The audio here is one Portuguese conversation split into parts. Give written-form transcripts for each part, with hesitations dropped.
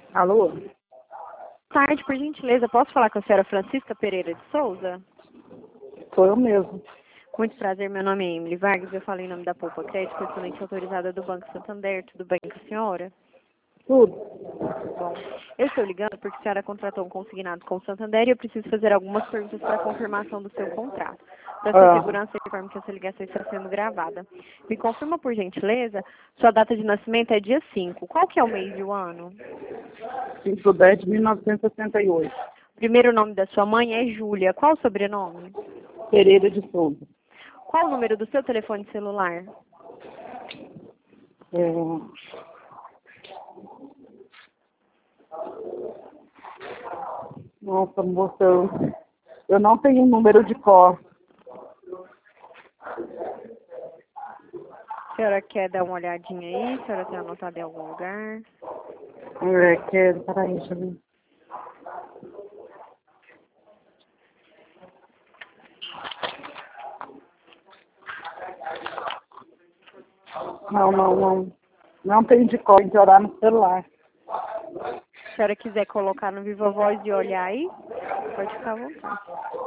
Alô? Tarde, por gentileza, posso falar com a senhora Francisca Pereira de Souza? Sou eu mesmo. Muito prazer, meu nome é Emily Vargas, eu falo em nome da Poupa Crédito, correspondente autorizada do Banco Santander. Tudo bem com a senhora? Tudo. Bom, eu estou ligando porque a senhora contratou um consignado com o Santander e eu preciso fazer algumas perguntas para a confirmação do seu contrato. Para sua segurança, eu informo que essa ligação está sendo gravada. Me confirma, por gentileza, sua data de nascimento é dia 5. Qual que é o mês e o ano? 5/10/1968. Primeiro nome da sua mãe é Júlia. Qual o sobrenome? Pereira de Souza. Qual o número do seu telefone celular? Nossa, moça, eu não tenho número de cor. A senhora quer dar uma olhadinha aí? A senhora tem anotado em algum lugar? Peraí, deixa eu ver. Não. Não tenho de cor, tem que olhar no celular. Se a senhora quiser colocar no Viva Voz e olhar aí, pode ficar à vontade.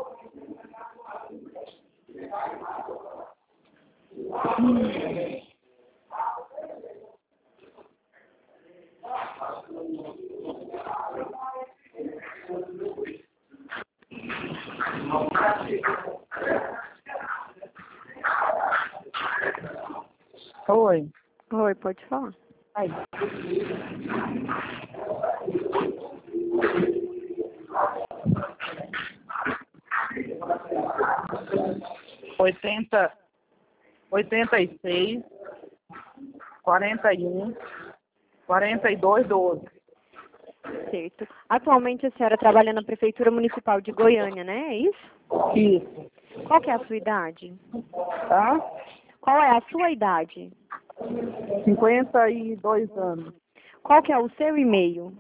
Oi. Oi, pode falar. Aí. Oitenta e seis, 41, 42, 12. Certo. Atualmente a senhora trabalha na Prefeitura Municipal de Goiânia, né? É isso? Isso. Qual que é a sua idade? Tá? Qual é a sua idade? 52 anos. Qual que é o seu e-mail?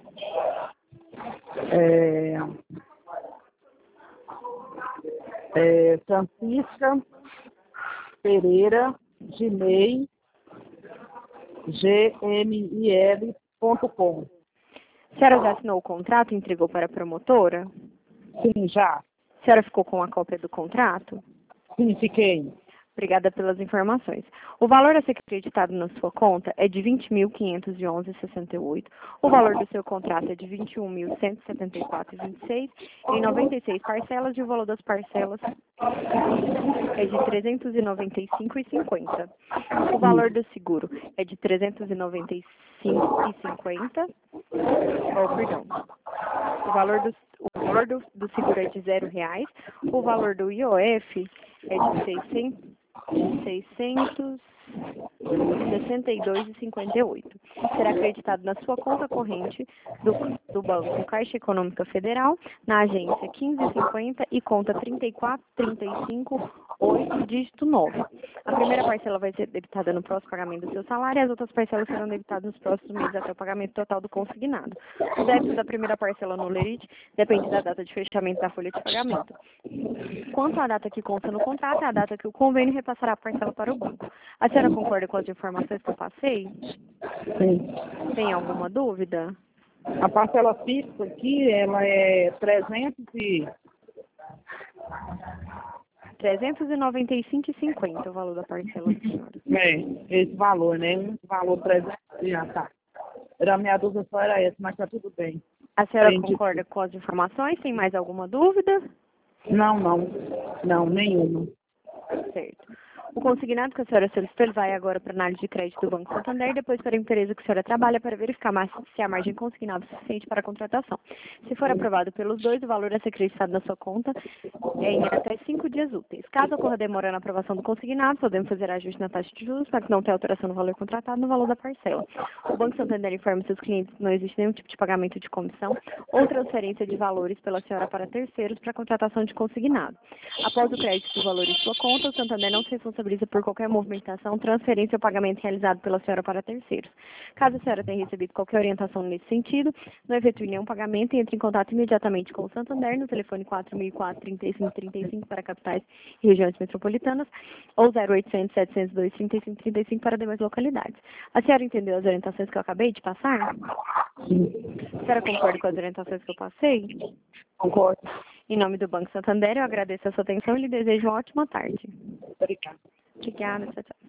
Francisca Pereira Gmail gmil.com. A senhora já assinou o contrato e entregou para a promotora? Sim, já. A senhora ficou com a cópia do contrato? Sim, fiquei. Obrigada pelas informações. O valor a ser acreditado na sua conta é de R$ 20.511,68. O valor do seu contrato é de R$ 21.174,26 em 96 parcelas e o valor das parcelas é de R$ 395,50. O valor do seguro é de R$ 395,50. Oh, perdão. O valor do seguro é de R$ 0,00. O valor do IOF é de 662,58. Será acreditado na sua conta corrente do Banco Caixa Econômica Federal, na agência 1550 e conta 34358, dígito 9. A primeira parcela vai ser debitada no próximo pagamento do seu salário e as outras parcelas serão debitadas nos próximos meses até o pagamento total do consignado. O débito da primeira parcela no lerite depende da data de fechamento da folha de pagamento. Quanto à data que consta no contrato, é a data que o convênio repassará a parcela para o banco. A senhora concorda com as informações que eu passei? Sim. Tem alguma dúvida? A parcela fixa aqui, ela é 395,50 o valor da parcela da senhora. esse valor, né? Um valor 300. Tá. A minha dúvida só era essa, mas tá tudo bem. A senhora concorda com as informações? Tem mais alguma dúvida? Não, nenhuma. Certo. O consignado que a senhora solicitou, ele vai agora para a análise de crédito do Banco Santander, depois para a empresa que a senhora trabalha, para verificar se a margem consignada é suficiente para a contratação. Se for aprovado pelos dois, o valor a ser acreditado na sua conta é em até 5 dias úteis. Caso ocorra demora na aprovação do consignado, podemos fazer ajuste na taxa de juros para que não tenha alteração no valor contratado no valor da parcela. O Banco Santander informa seus clientes que não existe nenhum tipo de pagamento de comissão ou transferência de valores pela senhora para terceiros para a contratação de consignado. Após o crédito do valor em sua conta, o Santander não se responsabiliza por qualquer movimentação, transferência ou pagamento realizado pela senhora para terceiros. Caso a senhora tenha recebido qualquer orientação nesse sentido, não efetue nenhum pagamento e entre em contato imediatamente com o Santander no telefone 4004-3535 para capitais e regiões metropolitanas ou 0800-702-3535 para demais localidades. A senhora entendeu as orientações que eu acabei de passar? Sim. senhora concorda com as orientações que eu passei? Concordo. Em nome do Banco Santander, eu agradeço a sua atenção e lhe desejo uma ótima tarde. Obrigada. Obrigada, tchau, tchau.